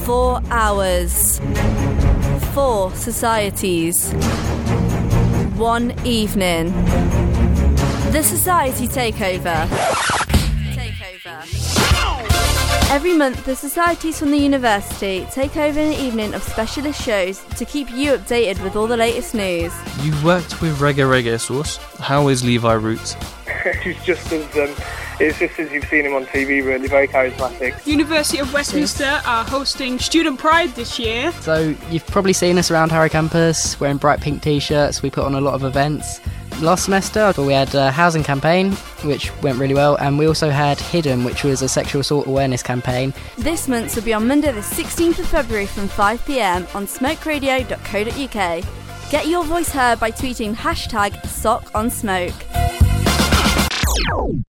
4 hours, 4 societies, 1 evening. The Society Takeover. Every month, the societies from the university take over an evening of specialist shows to keep you updated with all the latest news. You worked with Reggae Sauce. How is Levi Roots? He's just as you've seen him on TV, really, very charismatic. University of Westminster are hosting Student Pride this year. So you've probably seen us around Harrow campus wearing bright pink t-shirts. We put on a lot of events. Last semester we had a housing campaign, which went really well, and we also had Hidden, which was a sexual assault awareness campaign. This month will be on Monday the 16th of February from 5pm on smokeradio.co.uk. Get your voice heard by tweeting #SockOnSmoke.